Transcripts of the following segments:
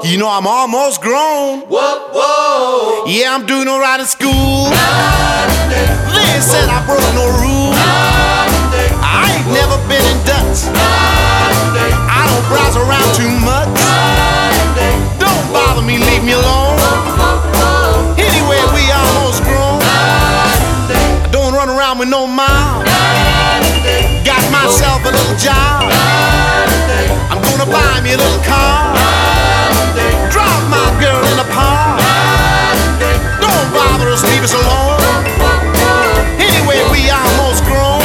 You know I'm almost grown. Whoa, whoa. Yeah, I'm doing alright in school. They said I broke no rule. I ain't never been in Dutch. I don't browse around too much. Don't bother me, leave me alone. Anyway, we almost grown. I don't run around with no mouth. Got myself a little job. I'm gonna buy me a little car. Drop my girl in the park. Don't bother us, leave us alone. Anyway, we almost grown.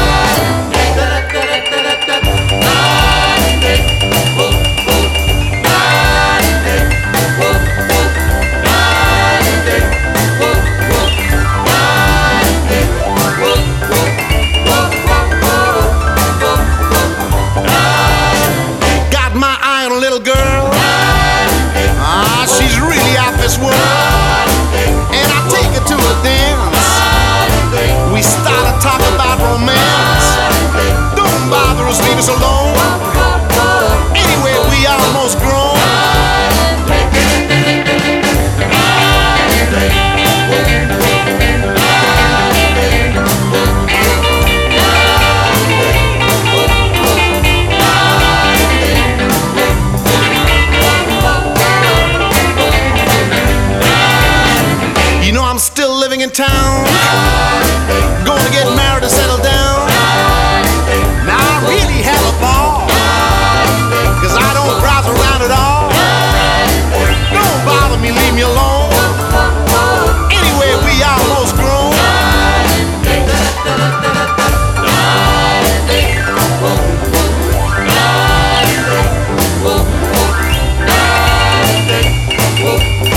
Got my eye on a little girl. She's really out this world. And I take her to a dance. We start to talk about romance. Don't bother us, leave us alone. Anyway, we almost grown. You know I'm still living in town. Gonna get married and settle down. Now I really have a ball, 'cause I don't browse around at all. Don't bother me, leave me alone. Anyway, we almost grown. Whoa.